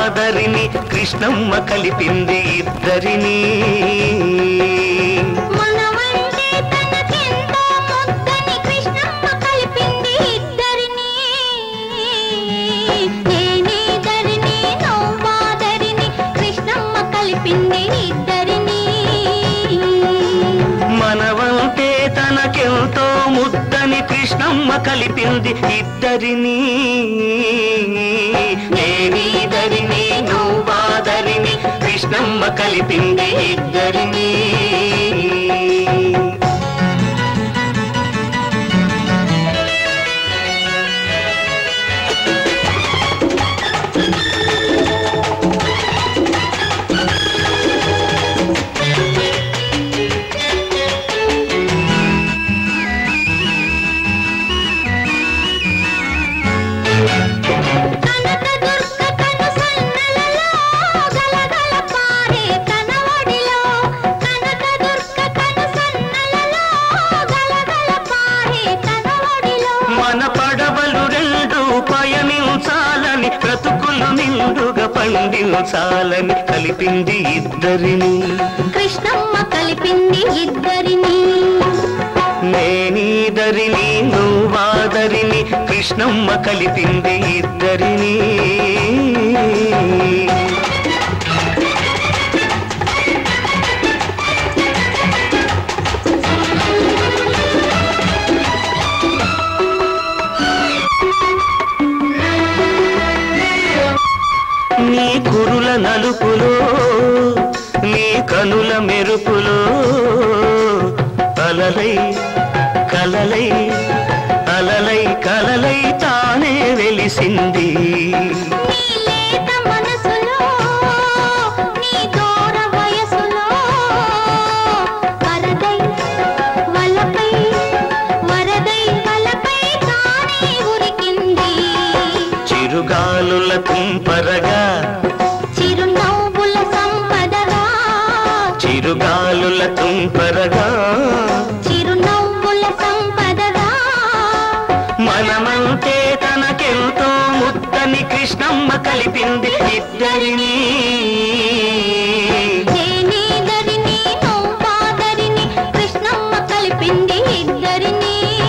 నువ్వాదరిని కృష్ణమ్మ కలిపింది ఇద్దరిని మనవంటే తనకెంతో ముద్దని కృష్ణమ్మ కలిపింది ఇద్దరిని నేనీదరిని నువ్వాదరిని కృష్ణమ్మ కలిపింది ఇద్దరిని బ్రతుకులు నిండుగా పండించాలని కలిపింది ఇద్దరిని కృష్ణమ్మ కలిపింది ఇద్దరిని నేనీదరిని నువ్వాదరిని కృష్ణమ్మ కలిపింది ఇద్దరిని నీ కురుల నలుపులో నీ కనుల మెరుపులో అలలై కలలై అలలై కలలై తానే వెలిసింది చిరుగాలుల తుంపరగా చిరునవ్వుల సంపదగా చిరుగాలుల తుంపరగా చిరునవ్వుల సంపదగా మనమంటే తనకెంతో ముద్దని కృష్ణమ్మ కలిపింది ఇద్దరిని నేనీదరిని నువ్వాదరిని కృష్ణమ్మ కలిపింది ఇద్దరిని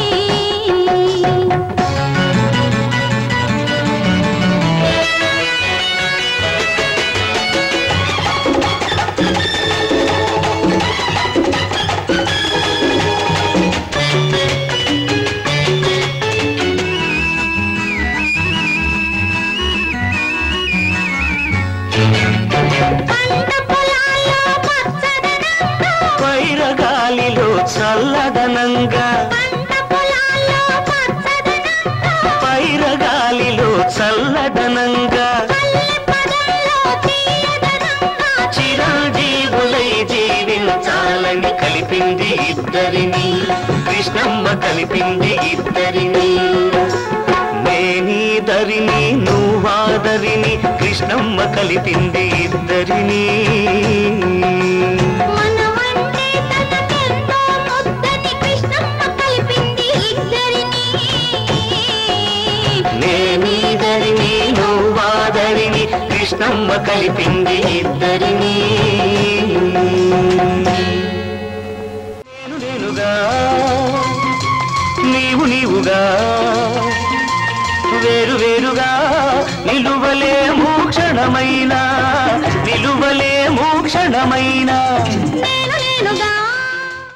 పైరగాలిలో చల్లదనంగా పైరగాలిలో చల్లదనంగా చిరంజీవులై జీవించాలని కలిపింది ఇద్దరిని కృష్ణమ్మ కలిపింది ఇద్దరిని నేనీదరిని నువ్వాదరిని కృష్ణమ్మ కలిపింది ఇద్దరిని నేనీదరిని నువ్వాదరిని కృష్ణమ్మ కలిపింది ఇద్దరిని నేను నేనుగా నీవు నీవుగా వేరు వేరుగా నిలువలేము క్షణమైనా